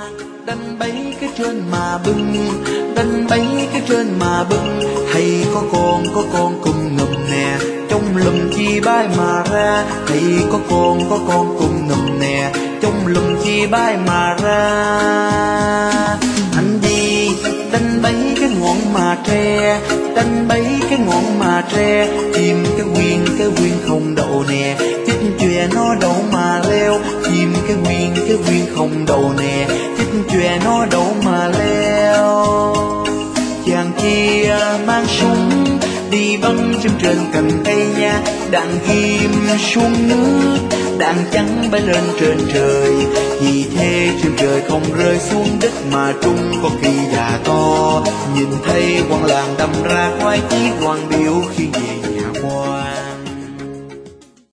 đánh bấy cái trên mà bưng, đánh bấy cái trên mà bưng. Hay có con cùng ngầm nè, trong lùm chi bay mà ra. Hay có con cùng ngầm nè, trong lùm chi bay mà ra. Anh đi đánh bấy cái ngọn mà tre, đánh bấy cái ngọn mà tre. Chim cái quyên không đậu nè, chích chòe nó đậu mà leo. Chim cái quyên không đậu nè, chích chòe nó đậu mà leo. Chàng kia mang súng đi bắn chim trên cành cây nha. Đạn ghim xuống nước, đạn trắng bay lên trên trời. Vì thế chim trời không rơi xuống đất mà trúng con kỳ đà to. Nhìn thấy quan làng đâm ra khoái chí quan điệu khi về.